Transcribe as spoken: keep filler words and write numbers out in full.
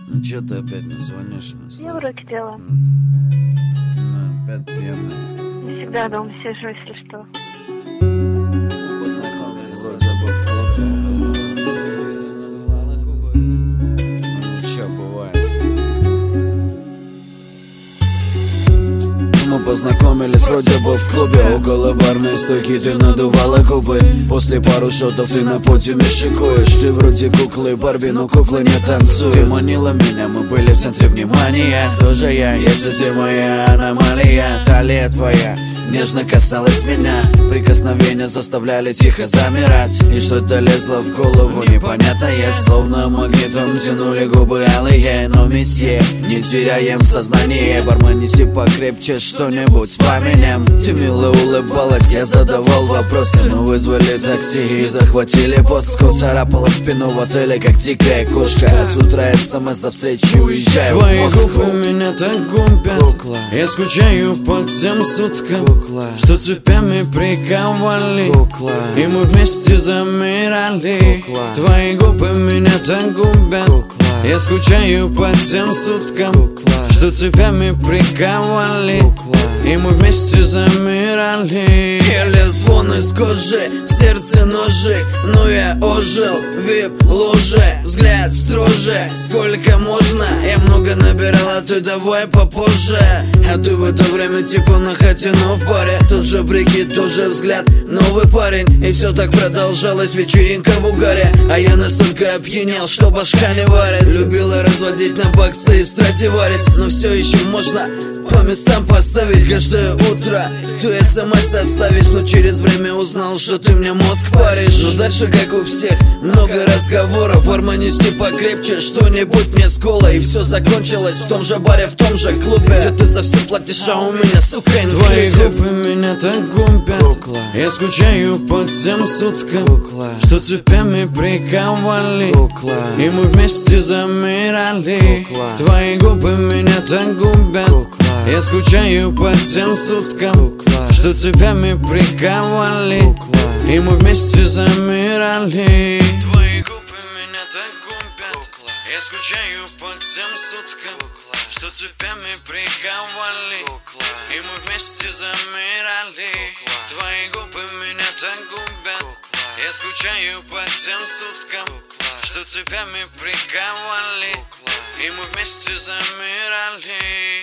Ну чё ты опять не звонишь мне? Я уроки делаю. Ну, опять пьяная. Не всегда дома сижу, если что. Познакомились вроде бы в клубе. Ну чё, бывает. Мы познакомились вроде бы в клубе. Около барной стойки ты надувала губы. После пару шотов ты на подиуме шикуешь. Ты вроде куклы Барби, но куклы не танцуют. Ты манила меня, мы были в центре внимания. Кто же я, если ты моя аномалия? Талия твоя нежно касалась меня. Прикосновения заставляли тихо замирать. И что-то лезло в голову непонятное. Словно магнитом тянули губы алые. Но месье, не теряем сознание. Бармен, неси покрепче что-нибудь с пламенем. Ты мило улыбалась, я задавал вопросы. Мы вызвали такси и захватили поску. Царапала спину в отеле, как дикая кошка. А с утра смс до встречи уезжаю Твои в Москву. губы меня так губят. Кукла. Я скучаю по тем суткам, Кукла. Что цепями приковали, Кукла. И мы вместе замирали, Кукла. Твои губы меня так губят, Кукла. Я скучаю по тем суткам, Кукла. Что цепями приковали, Кукла. И мы вместе замирали. Еле звон из кожи, в сердце ножи. Но я ожил, вип-ложе. Взгляд строже, сколько можно. Я много набирала, ты давай попозже. А ты в это время типа на хате, но в баре. Тот же прикид, тот же взгляд, новый парень. И все так продолжалось, вечеринка в угаре. А я настолько опьянел, что башка не варит. Любила разводить на баксы и стративарис. Но все еще можно по местам поставить каждое утро. Ту смс оставишь, но через время узнал, что ты мне мозг паришь. Но дальше, как у всех, много разговоров. Бармен, неси покрепче что-нибудь мне с колой. И все закончилось в том же баре, в том же клубе, где ты за все платишь, а у меня, сука, Твои инклюзив. губы меня так губят, Кукла. Я скучаю по тем суткам, Кукла. Что цепями приковали, Кукла. И мы вместе замирали, Кукла. Твои губы меня так губят, Кукла. Я скучаю по тем суткам, Кукла. Что цепями приковали, Кукла. И мы вместе замирали. Твои губы меня так губят, Кукла. Я скучаю по тем суткам, Кукла. Что цепями приковали, Кукла. И мы вместе замирали, Кукла. Твои губы меня так губят, Кукла. Я скучаю по тем суткам, Кукла. Что цепями приковали, Кукла. И мы вместе замирали.